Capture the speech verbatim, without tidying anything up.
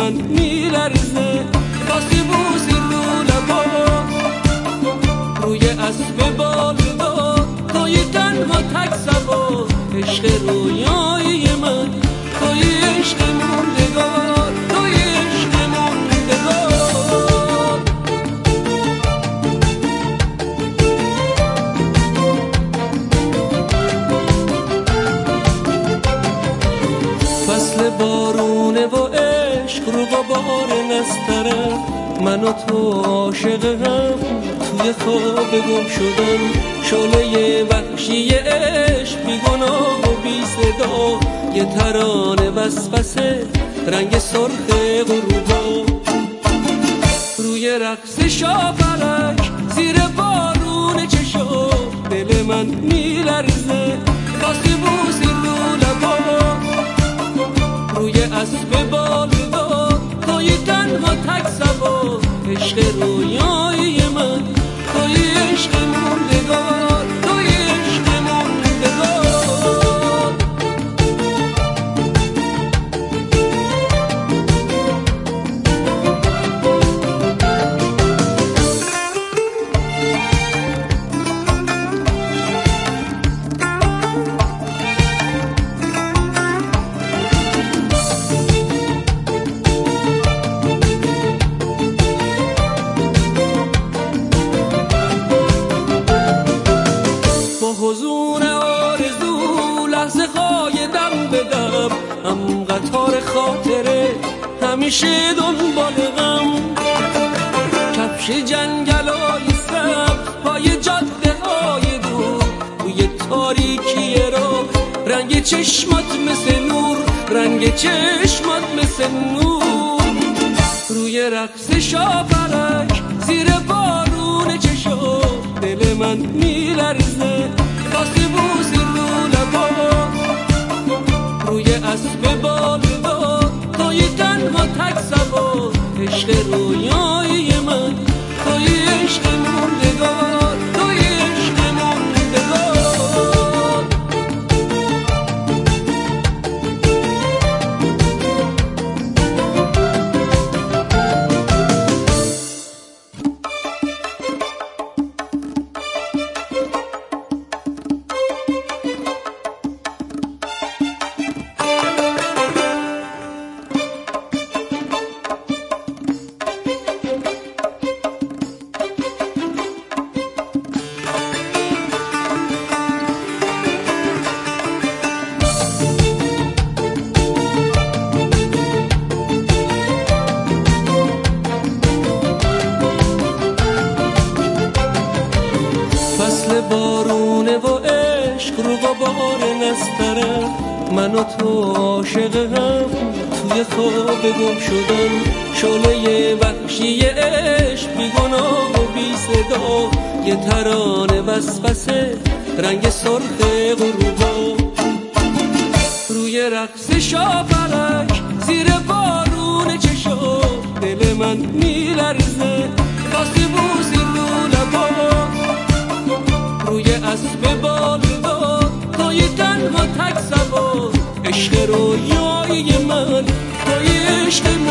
من میلرزه واسه بوسی رو لبا روی اسب بالدار توی تنها تک سبا عشق رویایی من توی عشق موندگار توی عشق موندگار فصل بارونه و عشق رو غبار نسترم من و تو عاشقم توی خواب گم شدم شعله وحشی عشق بی گناه و بی صدا یه ترانه وسوسه رنگ سرخ غروبا روی رقص شاپرک زیر بارون چشم دل من میلرزه واسه بوسی رو لبا روی اسب بالدار توی تنها تک سبا عشق رویایی من توی عشق موندگار توی عشق موندگار حضور آرزو لحظه های دم به دم هم قطار خاطره همیشه دنبال غم کفش جنگلای سبز پای جاده های دور روی تاریکی راه رنگ چشمات مثل نور رنگ چشمات مثل نور روی رقص شاپرک زیر بارون چشم دل من میلرزه واسه بوسی رو لبا روی اسب بالدار توی تنها تک سبا عشق رویایی من توی عشق موندگار توی عشق موندگار فصل بارونه و عشق رو غبار نسترم من و تو عاشقم توی خواب گم شدم شعله وحشی عشق بی گناه و بی صدا یه ترانه وسوسه رنگ سرخ غروبا روی رقص شاپرک زیر بارون چشم دل من میلرزه واسه بوسی رو لبا روی اسب بالدار توی تنها تک سبا عشق رویایی من توی عشق